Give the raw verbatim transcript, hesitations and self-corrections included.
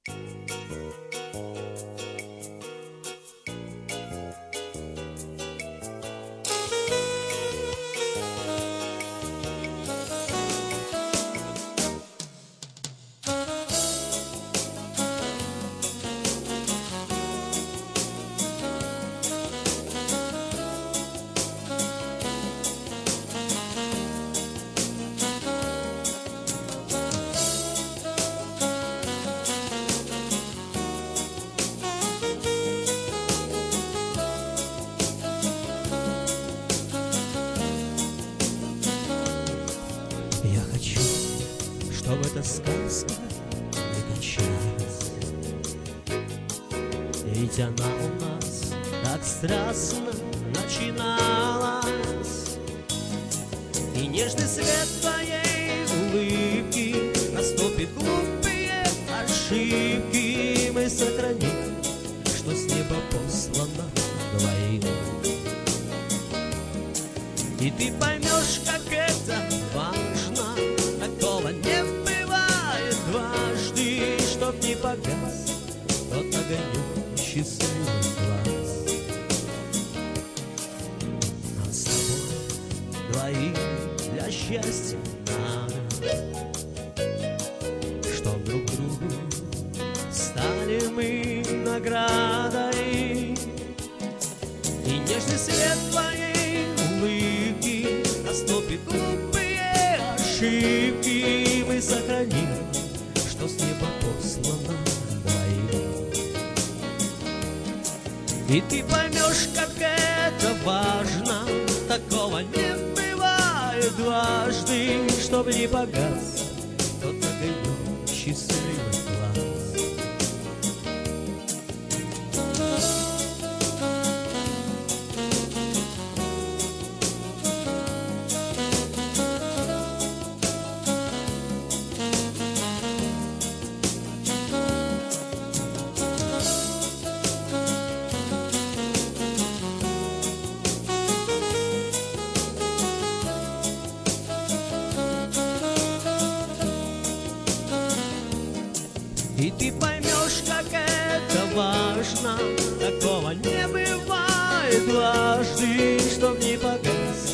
Я хочу, чтобы эта сказка не кончалась, ведь она у нас так страстно начиналась. И нежный свет твоей улыбки растопит глупые ошибки. Мы сохраним, что с неба послано двоим. И ты поймешь, как это важно. Такого не бывает дважды, чтоб не погас тот огонек счастливых глаз. Нам с тобой двоим для счастья надо, чтоб друг другу стали мы наградой. И нежный свет твоей улыбки растопит глупые ошибки. Мы сохраним, что с неба послано двоим. И ты поймешь, как это важно. Такого не бывает дважды, чтоб не погас тот огонек счастливых глаз. И ты поймешь, как это важно. Такого не бывает дважды, чтоб не погас